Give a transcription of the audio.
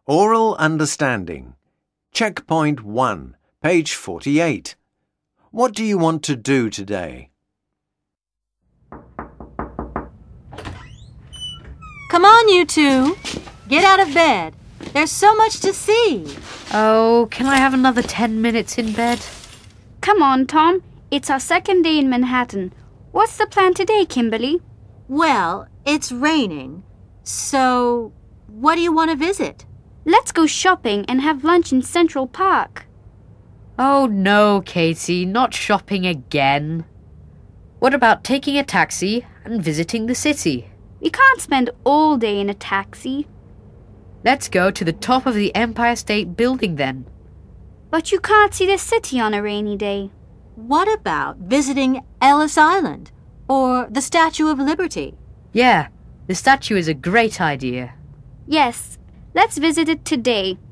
Oral Understanding. Checkpoint 1, page 48. What do you want to do today? Come on, you two. Get out of bed. There's so much to see. Oh, can I have another 10 minutes in bed? Come on, Tom. It's our second day in Manhattan. What's the plan today, Kimberly? Well, it's raining. So, what do you want to visit? Let's go shopping and have lunch in Central Park. Oh no, Katie, not shopping again. What about taking a taxi and visiting the city? We can't spend all day in a taxi. Let's go to the top of the Empire State Building then. But you can't see the city on a rainy day. What about visiting Ellis Island or the Statue of Liberty? Yeah, the statue is a great idea. Yes, let's visit it today.